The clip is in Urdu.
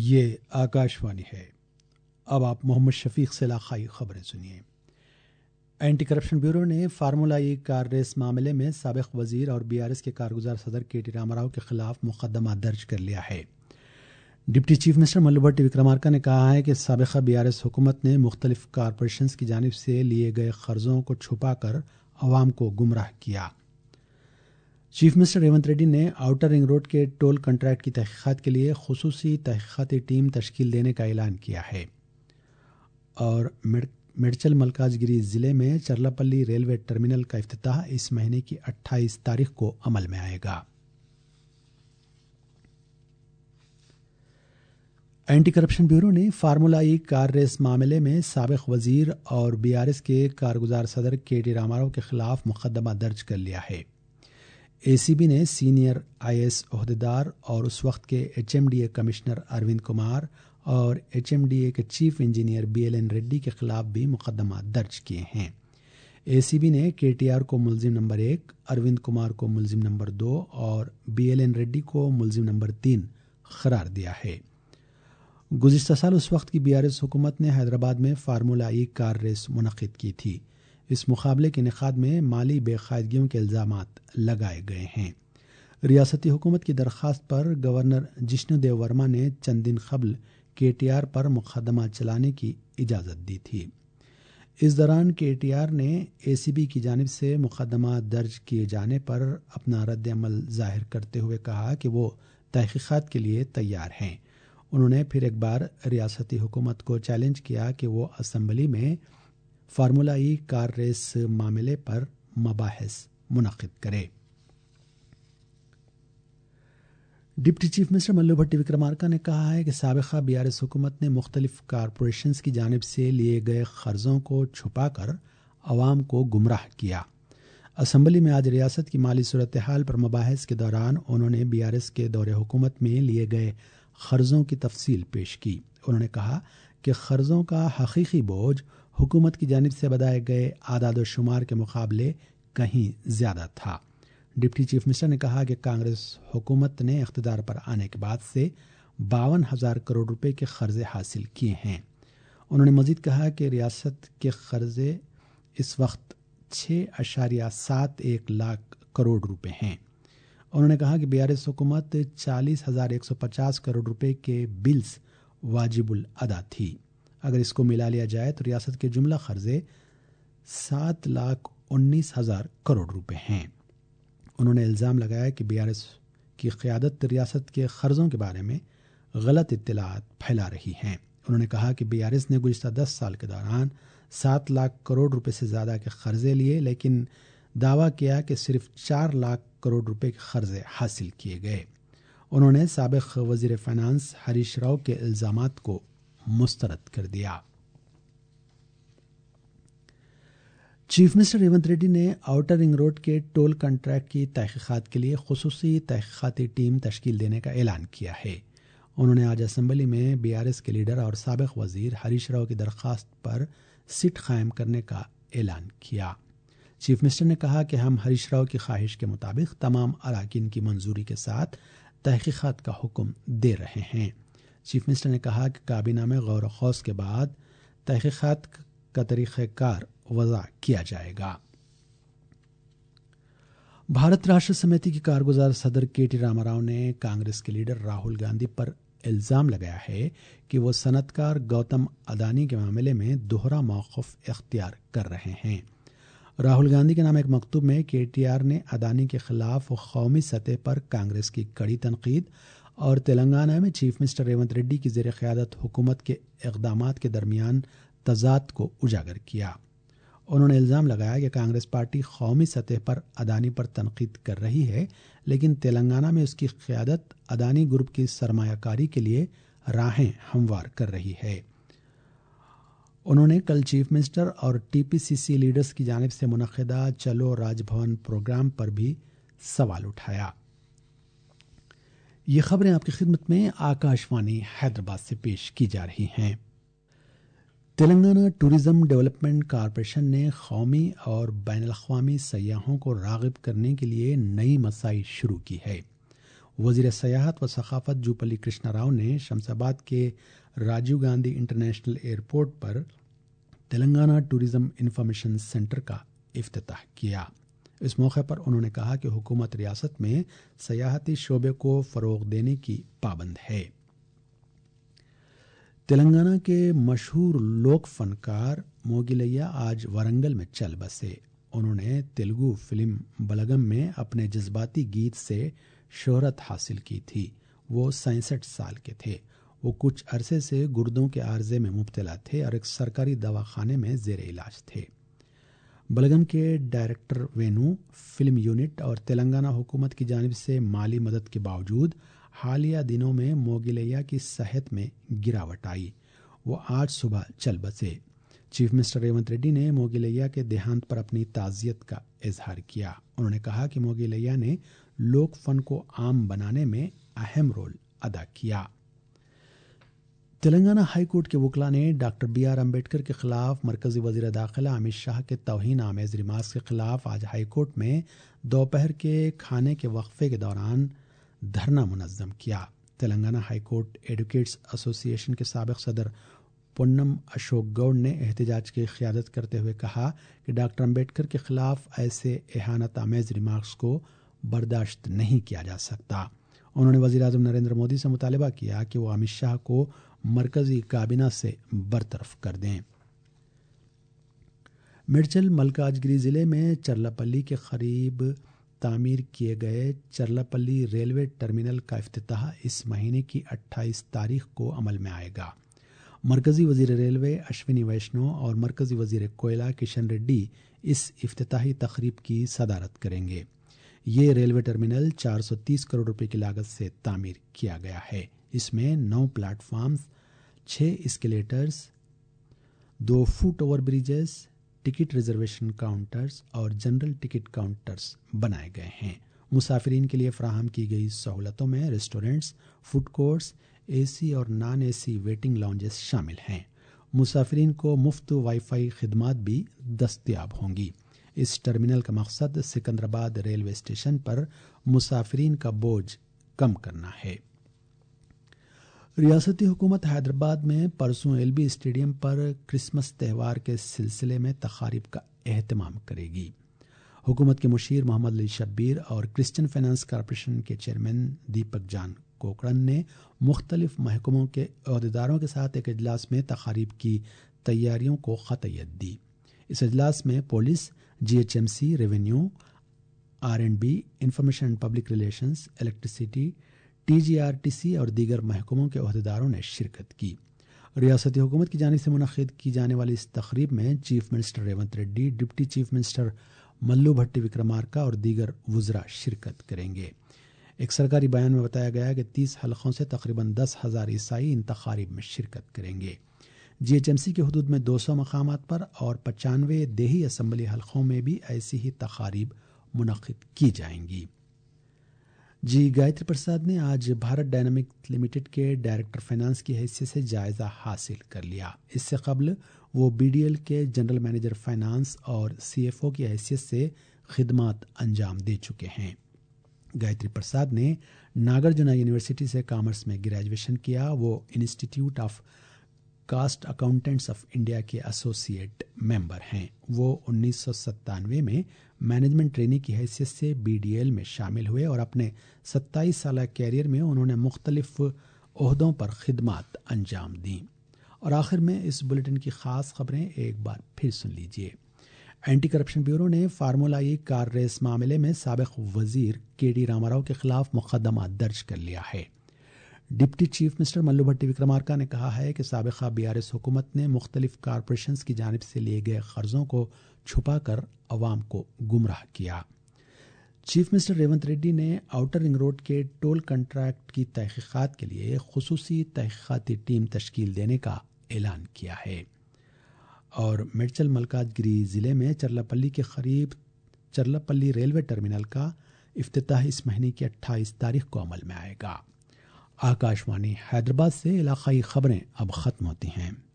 یہ آکاشوانی ہے۔ اب آپ محمد شفیق سے علاقائی خبریں سنیے۔ اینٹی کرپشن بیورو نے فارمولا ای کار ریس معاملے میں سابق وزیر اور BRS کے کارگزار صدر KT راما راؤ کے خلاف مقدمہ درج کر لیا ہے۔ Deputy chief minister Mallu Bhatti وکرمارکا نے کہا ہے کہ سابقہ BRS حکومت نے مختلف کارپوریشنز کی جانب سے لیے گئے قرضوں کو چھپا کر عوام کو گمراہ کیا۔ چیف منسٹر ریونت ریڈی نے آؤٹر رنگ روڈ کے ٹول کنٹریکٹ کی تحقیقات کے لیے خصوصی تحقیقاتی ٹیم تشکیل دینے کا اعلان کیا ہے، اور میڈچل ملکاجگیری ضلع میں چرلاپلی ریلوے ٹرمینل کا افتتاح اس مہینے کی 28 تاریخ کو عمل میں آئے گا۔ اینٹی کرپشن بیورو نے فارمولا ای کار ریس معاملے میں سابق وزیر اور BRS کے کارگزار صدر KT راما راؤ کے خلاف مقدمہ درج کر لیا ہے۔ ACB نے سینئر IAS عہدیدار اور اس وقت کے HMDA کمشنر اروند کمار اور HMDA کے چیف انجینئر BLN ریڈی کے خلاف بھی مقدمہ درج کیے ہیں۔ ACB نے KTR کو ملزم نمبر 1، اروند کمار کو ملزم نمبر 2 اور BLN ریڈی کو ملزم نمبر 3 قرار دیا ہے۔ گزشتہ سال اس وقت کی BRS حکومت نے حیدرآباد میں فارمولا ای کار ریس منعقد کی تھی۔ اس مقابلے کے انعقاد میں مالی بے قاعدگیوں کے الزامات لگائے گئے ہیں۔ ریاستی حکومت کی درخواست پر گورنر جشنو دیو ورما نے چند دن قبل KTR پر مقدمہ چلانے کی اجازت دی تھی۔ اس دوران KTR نے ACB کی جانب سے مقدمہ درج کیے جانے پر اپنا رد عمل ظاہر کرتے ہوئے کہا کہ وہ تحقیقات کے لیے تیار ہیں۔ انہوں نے پھر ایک بار ریاستی حکومت کو چیلنج کیا کہ وہ اسمبلی میں فارمولا ای کار ریس معاملے پر مباحث منعقد کرے۔ Deputy chief minister Mallu Bhatti وکرمارکا نے کہا ہے کہ سابقہ BRS حکومت نے مختلف کارپوریشنز کی جانب سے لیے گئے قرضوں کو چھپا کر عوام کو گمراہ کیا۔ اسمبلی میں آج ریاست کی مالی صورتحال پر مباحث کے دوران انہوں نے BRS کے دور حکومت میں لیے گئے قرضوں کی تفصیل پیش کی۔ انہوں نے کہا کہ قرضوں کا حقیقی بوجھ حکومت کی جانب سے بتائے گئے اعداد و شمار کے مقابلے کہیں زیادہ تھا۔ ڈپٹی چیف منسٹر نے کہا کہ کانگریس حکومت نے اقتدار پر آنے کے بعد سے 52,000 کروڑ روپے کے قرضے حاصل کیے ہیں۔ انہوں نے مزید کہا کہ ریاست کے قرضے اس وقت 6.71 لاکھ کروڑ روپے ہیں۔ انہوں نے کہا کہ BRS حکومت 40,150 کروڑ روپے کے بلز واجب الادا تھی۔ اگر اس کو ملا لیا جائے تو ریاست کے جملہ قرضے 7,19,000 کروڑ روپے ہیں۔ انہوں نے الزام لگایا کہ BRS کی قیادت ریاست کے قرضوں کے بارے میں غلط اطلاعات پھیلا رہی ہیں۔ انہوں نے کہا کہ BRS نے گزشتہ 10 سال کے دوران 7 لاکھ کروڑ روپے سے زیادہ کے قرضے لیے، لیکن دعویٰ کیا کہ صرف 4 لاکھ کروڑ روپے کے قرضے حاصل کیے گئے۔ انہوں نے سابق وزیر فائنانس ہریش راؤ کے الزامات کو مسترد کر دیا۔ چیف منسٹر ریونت ریڈی نے آؤٹر رنگ روڈ کے ٹول کنٹریکٹ کی تحقیقات کے لیے خصوصی تحقیقاتی ٹیم تشکیل دینے کا اعلان کیا ہے۔ انہوں نے آج اسمبلی میں BRS کے لیڈر اور سابق وزیر ہریش راؤ کی درخواست پر سٹ قائم کرنے کا اعلان کیا۔ چیف منسٹر نے کہا کہ ہم ہریش راؤ کی خواہش کے مطابق تمام اراکین کی منظوری کے ساتھ تحقیقات کا حکم دے رہے ہیں۔ چیف منسٹر نے کہا کہ کابینہ میں غور و خوض کے بعد تحقیقات کا طریقہ کار وضع کیا جائے گا۔ بھارت راشٹر سمیتی کی کارگزار صدر KT راما راؤ نے کانگریس کے لیڈر راہل گاندھی پر الزام لگایا ہے کہ وہ صنعت کار گوتم اڈانی کے معاملے میں دوہرا موقف اختیار کر رہے ہیں۔ راہل گاندھی کے نام ایک مکتوب میں KTR نے اڈانی کے خلاف قومی سطح پر کانگریس کی کڑی تنقید اور تلنگانہ میں چیف منسٹر ریونت ریڈی کی زیر قیادت حکومت کے اقدامات کے درمیان تضاد کو اجاگر کیا۔ انہوں نے الزام لگایا کہ کانگریس پارٹی قومی سطح پر اڈانی پر تنقید کر رہی ہے، لیکن تلنگانہ میں اس کی قیادت اڈانی گروپ کی سرمایہ کاری کے لیے راہیں ہموار کر رہی ہے۔ انہوں نے کل چیف منسٹر اور TPCC لیڈرز کی جانب سے منعقدہ چلو راج بھون پروگرام پر بھی سوال اٹھایا۔ یہ خبریں آپ کی خدمت میں آکاشوانی حیدرآباد سے پیش کی جا رہی ہیں۔ تلنگانہ ٹورزم ڈیولپمنٹ کارپوریشن نے قومی اور بین الاقوامی سیاحوں کو راغب کرنے کے لیے نئی مساعی شروع کی ہے۔ وزیر سیاحت و ثقافت جوپلی کرشنا راؤ نے شمس-آباد کے راجیو گاندھی انٹرنیشنل ایئرپورٹ پر تلنگانہ ٹورزم انفارمیشن سینٹر کا افتتاح کیا۔ اس موقع پر انہوں نے کہا کہ حکومت ریاست میں سیاحتی شعبے کو فروغ دینے کی پابند ہے۔ تلنگانہ کے مشہور لوک فنکار موگیلیا آج ورنگل میں چل بسے۔ انہوں نے تیلگو فلم بلگم میں اپنے جذباتی گیت سے شہرت حاصل کی تھی۔ وہ 67 سال کے تھے۔ وہ کچھ عرصے سے گردوں کے عارضے میں مبتلا تھے اور ایک سرکاری دواخانے میں زیر علاج تھے۔ بلگم کے ڈائریکٹر وینو، فلم یونٹ اور تلنگانہ حکومت کی جانب سے مالی مدد کے باوجود حالیہ دنوں میں موگیلیا کی صحت میں گراوٹ آئی۔ وہ آج صبح چل بسے۔ چیف منسٹر ریونت ریڈی نے موگیلیا کے دیہانت پر اپنی تعزیت کا اظہار کیا۔ انہوں نے کہا کہ موگیلیا نے لوک فن کو عام بنانے میں اہم رول ادا کیا۔ تلنگانہ ہائی کورٹ کے وکلاء نے ڈاکٹر بی آر امبیڈکر کے خلاف مرکزی وزیر داخلہ امت شاہ کے توہین آمیز ریمارکس کے خلاف آج ہائی کورٹ میں دوپہر کے کھانے کے وقفے کے دوران دھرنا منظم کیا۔ تلنگانہ ہائی کورٹ ایڈوکیٹس ایسوسی ایشن کے سابق صدر پونم اشوک گوڑ نے احتجاج کی قیادت کرتے ہوئے کہا کہ ڈاکٹر امبیڈکر کے خلاف ایسے اہانت آمیز ریمارکس کو برداشت نہیں کیا جا سکتا۔ انہوں نے وزیر اعظم نریندر مودی سے مطالبہ کیا کہ وہ امت شاہ کو مرکزی کابینہ سے برطرف کر دیں۔ میڈچل ملکاجگری ضلع میں چرلاپلی کے قریب تعمیر کیے گئے چرلاپلی ریلوے ٹرمینل کا افتتاح اس مہینے کی 28 تاریخ کو عمل میں آئے گا۔ مرکزی وزیر ریلوے اشونی ویشنو اور مرکزی وزیر کوئلہ کشن ریڈی اس افتتاحی تقریب کی صدارت کریں گے۔ یہ ریلوے ٹرمینل 430 کروڑ روپے کی لاگت سے تعمیر کیا گیا ہے۔ اس میں 9 platforms, 6 escalators, 2 foot over bridges, ticket reservation counters اور جنرل ٹکٹ کاؤنٹرز بنائے گئے ہیں۔ مسافرین کے لیے فراہم کی گئی سہولتوں میں restaurants, food courts, A C اور نان اے سی ویٹنگ لاؤنجز شامل ہیں۔ مسافرین کو مفت وائی فائی خدمات بھی دستیاب ہوں گی۔ اس ٹرمینل کا مقصد سکندرآباد ریلوے اسٹیشن پر مسافرین کا بوجھ کم کرنا ہے۔ ریاستی حکومت حیدرآباد میں پرسوں ایل بی اسٹیڈیم پر کرسمس تہوار کے سلسلے میں تقاریب کا اہتمام کرے گی۔ حکومت کے مشیر محمد علی شبیر اور کرسچن فائنانس کارپوریشن کے چیئرمین دیپک جان کوکرن نے مختلف محکموں کے عہدیداروں کے ساتھ ایک اجلاس میں تقاریب کی تیاریوں کو قطعیت دی۔ اس اجلاس میں police, G H M C, revenue, R and B, information and public relations, electricity, T G R T C اور دیگر محکموں کے عہدیداروں نے شرکت کی۔ ریاستی حکومت کی جانب سے منعقد کی جانے والی اس تقریب میں chief minister Revanth Reddy, deputy chief minister Mallu Bhatti وکرمارکا اور دیگر وزراء شرکت کریں گے۔ ایک سرکاری بیان میں بتایا گیا کہ 30 حلقوں سے تقریباً 10,000 عیسائی ان تقاریب میں شرکت کریں گے۔ جی ایچ ایم سی کی حدود میں 200 مقامات پر اور 95 دیہی اسمبلی حلقوں میں بھی ایسی ہی تقاریب منعقد کی جائیں گی۔ جی گایتری پرساد نے آج بھارت ڈائنامک لمیٹڈ کے ڈائریکٹر فائنانس کی حیثیت سے جائزہ حاصل کر لیا۔ اس سے قبل وہ بی ڈی ایل کے جنرل مینیجر فائنانس اور سی ایف او کی حیثیت سے خدمات انجام دے چکے ہیں۔ گایتری پرساد نے ناگرجنا یونیورسٹی سے کامرس میں گریجویشن کیا۔ وہ institute of cost accountants of India کے ایسوسیٹ ممبر ہیں۔ وہ 1997 میں مینجمنٹ ٹرینی کی حیثیت سے بی ڈی ایل میں شامل ہوئے اور اپنے 27 سالہ کیریئر میں انہوں نے مختلف عہدوں پر خدمات انجام دیں۔ اور آخر میں اس بلیٹن کی خاص خبریں ایک بار پھر سن لیجیے۔ اینٹی کرپشن بیورو نے فارمولا ای کار ریس معاملے میں سابق وزیر کے ٹی راما راؤ کے خلاف مقدمہ درج کر لیا ہے۔ Deputy chief minister Mallu Bhatti وکرمارکا نے کہا ہے کہ سابقہ بی آر ایس حکومت نے مختلف کارپوریشنز کی جانب سے لیے گئے قرضوں کو چھپا کر عوام کو گمراہ کیا۔ چیف منسٹر ریونت ریڈی نے آؤٹر رنگ روڈ کے ٹول کنٹریکٹ کی تحقیقات کے لیے خصوصی تحقیقاتی ٹیم تشکیل دینے کا اعلان کیا ہے۔ اور میڈچل ملکاجگری ضلع میں چرلاپلی کے قریب چرلاپلی ریلوے ٹرمینل کا افتتاح اس مہینے کی 28 تاریخ کو عمل میں آئے گا۔ آکاش وانی حیدرآباد سے علاقائی خبریں اب ختم ہوتی ہیں۔